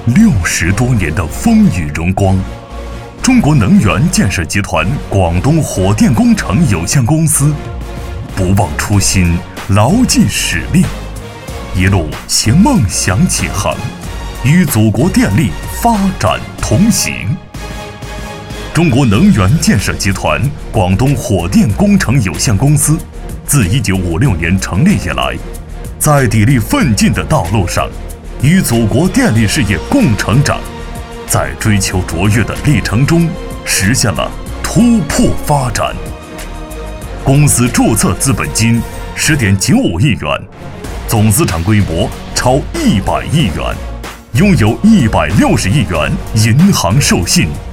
60多年的风雨荣光。中国能源建设集团广东火电工程有限公司不忘初心，牢记使命，一路携梦想起航，与祖国电力发展同行。中国能源建设集团广东火电工程有限公司自1956年成立以来，在砥砺奋进的道路上，与祖国电力事业共成长，在追求卓越的历程中实现了突破发展。公司注册资本金10.95亿元，总资产规模超100亿元，拥有160亿元银行授信。